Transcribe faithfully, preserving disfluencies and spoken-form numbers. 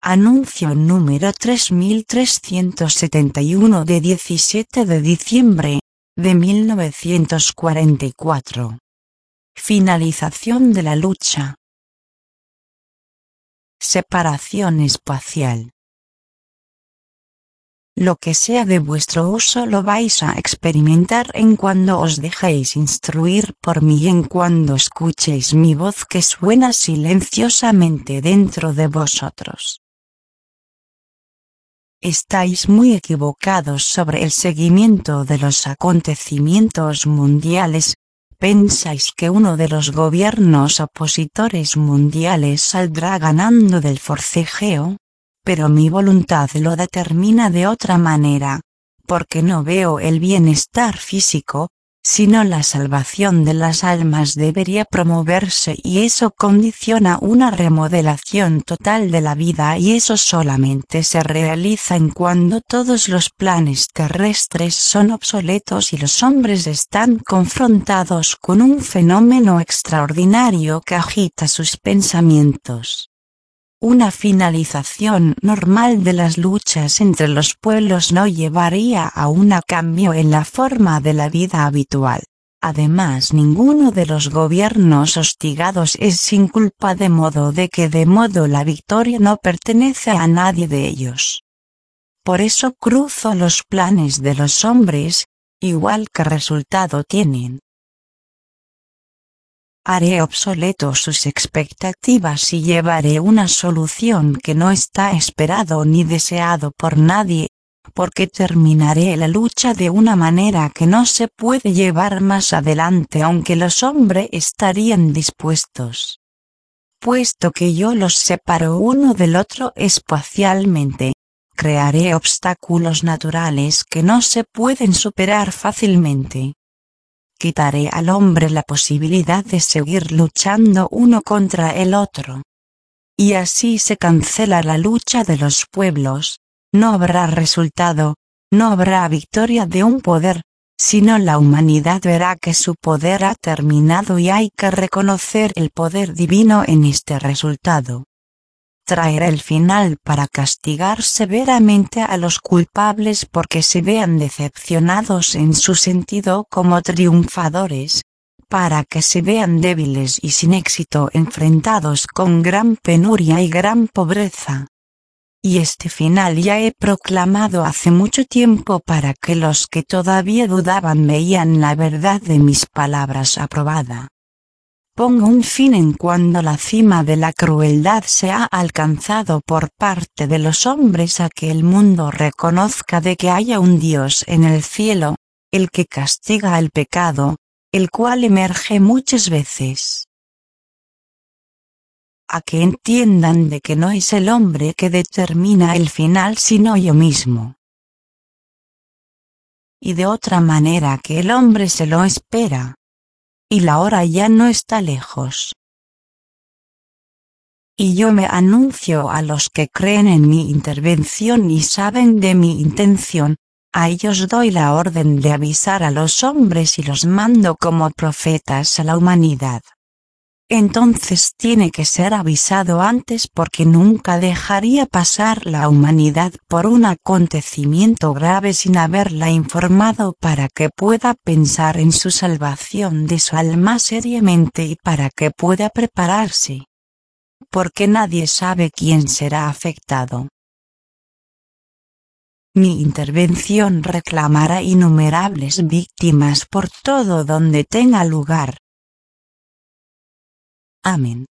Anuncio número tres mil trescientos setenta y uno de diecisiete de diciembre de mil novecientos cuarenta y cuatro. Finalización de la lucha. Separación espacial. Lo que sea de vuestro uso lo vais a experimentar en cuando os dejéis instruir por mí y en cuando escuchéis mi voz que suena silenciosamente dentro de vosotros. Estáis muy equivocados sobre el seguimiento de los acontecimientos mundiales. Pensáis que uno de los gobiernos opositores mundiales saldrá ganando del forcejeo, pero mi voluntad lo determina de otra manera, porque no veo el bienestar físico, sino la salvación de las almas debería promoverse y eso condiciona una remodelación total de la vida y eso solamente se realiza en cuando todos los planes terrestres son obsoletos y los hombres están confrontados con un fenómeno extraordinario que agita sus pensamientos. Una finalización normal de las luchas entre los pueblos no llevaría a un cambio en la forma de la vida habitual. Además, ninguno de los gobiernos hostigados es sin culpa de modo de que de modo la victoria no pertenece a nadie de ellos. Por eso cruzo los planes de los hombres, igual que resultado tienen. Haré obsoletos sus expectativas y llevaré una solución que no está esperado ni deseado por nadie, porque terminaré la lucha de una manera que no se puede llevar más adelante aunque los hombres estarían dispuestos. Puesto que yo los separo uno del otro espacialmente, crearé obstáculos naturales que no se pueden superar fácilmente. Quitaré al hombre la posibilidad de seguir luchando uno contra el otro. Y así se cancela la lucha de los pueblos, no habrá resultado, no habrá victoria de un poder, sino la humanidad verá que su poder ha terminado y hay que reconocer el poder divino en este resultado. Traerá el final para castigar severamente a los culpables porque se vean decepcionados en su sentido como triunfadores, para que se vean débiles y sin éxito enfrentados con gran penuria y gran pobreza. Y este final ya he proclamado hace mucho tiempo para que los que todavía dudaban veían la verdad de mis palabras aprobada. Pongo un fin en cuando la cima de la crueldad se ha alcanzado por parte de los hombres a que el mundo reconozca de que haya un Dios en el cielo, el que castiga el pecado, el cual emerge muchas veces. A que entiendan de que no es el hombre que determina el final sino yo mismo. Y de otra manera que el hombre se lo espera. Y la hora ya no está lejos. Y yo me anuncio a los que creen en mi intervención y saben de mi intención, a ellos doy la orden de avisar a los hombres y los mando como profetas a la humanidad. Entonces tiene que ser avisado antes porque nunca dejaría pasar la humanidad por un acontecimiento grave sin haberla informado para que pueda pensar en su salvación de su alma seriamente y para que pueda prepararse. Porque nadie sabe quién será afectado. Mi intervención reclamará innumerables víctimas por todo donde tenga lugar. Amén.